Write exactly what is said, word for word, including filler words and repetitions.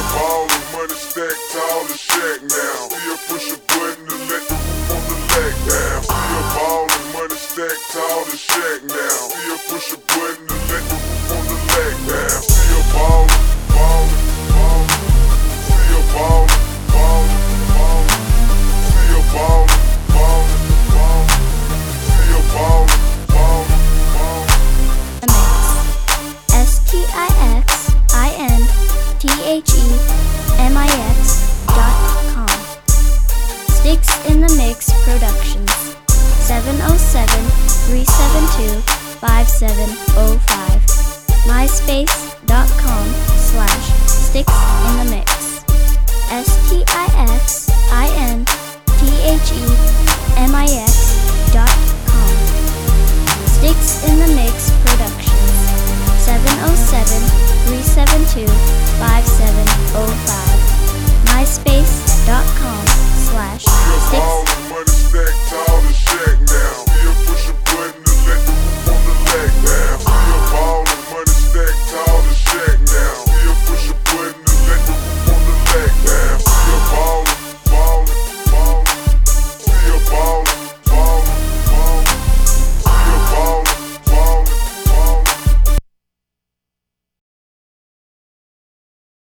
ballin', money stacked tall as Shaq now. Still push a button to let the roof on the lag down. Still ballin', money stacked tall as Shaq now. Still push a button to let the roof on the lag down. Still ballin', ballin', ballin'. Still ballin', ballin', ballin'. Still ballin', ballin', ballin'. Still ballin', ballin', ballin'. S T I X I N T H E M I X dot com. Sticks in the Mix Productions. seven oh seven, three seven two, five seven oh five. MySpace.com slash Sticks in the Mix. S T I X I N T H E M I X dot com. Sticks in the Mix Productions. seven oh seven, three seven two, five seven oh five. MySpace